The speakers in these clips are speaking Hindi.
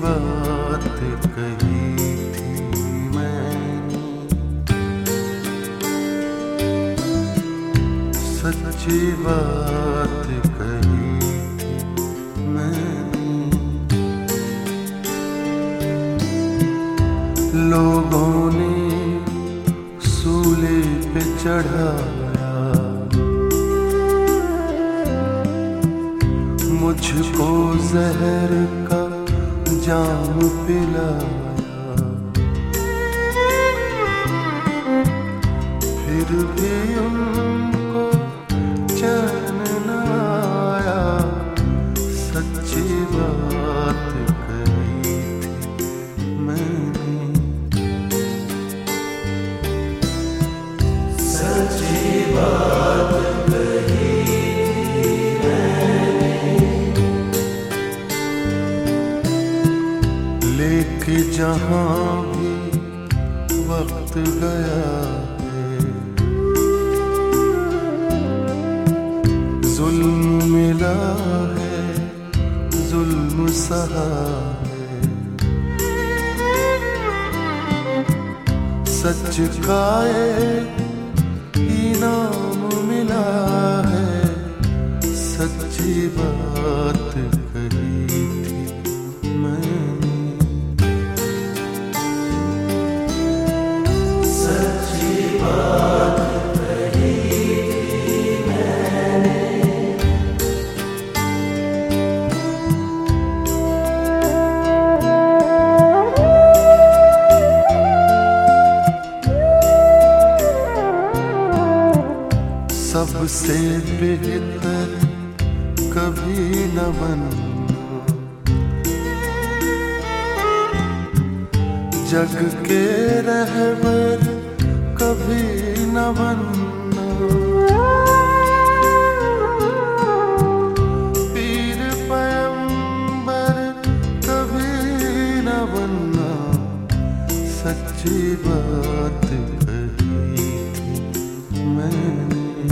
बात कही थी मैंने, सच्ची बात कही थी मैंने। लोगों ने सूले पे चढ़ाया, मुझको जहर का जाम पिलाया, फिर भी उनको चैन न आया। सच्ची बात कही थी मैंने, सच्ची बात कही थी मैंने। लेके जहाँ भी वक्त गया है, जुल्म मिला है, जुल्म सहा है। सच का इनाम मिला है, सच्ची बात कही थी मैंने, सच्ची बात कही थी मैंने। सबसे बेहतर कभी न बनना, जग के रहबर कभी न बनना। पीर पैगंबर कभी न बनना, सच्ची बात कही थी मैंने,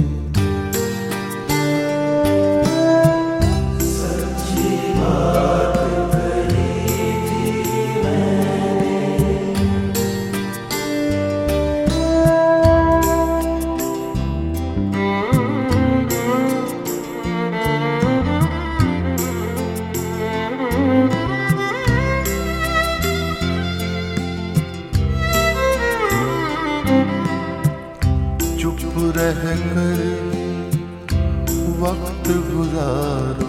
रह कर वक्त गुजारो,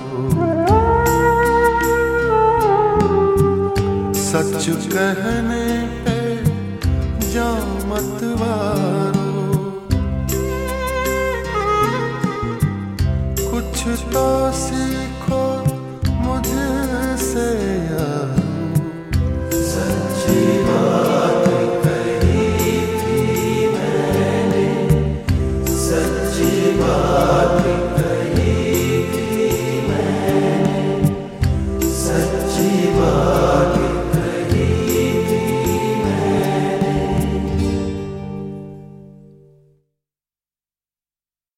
सच कहने पे जा मत वारो। कुछ तो सीखो मुझसे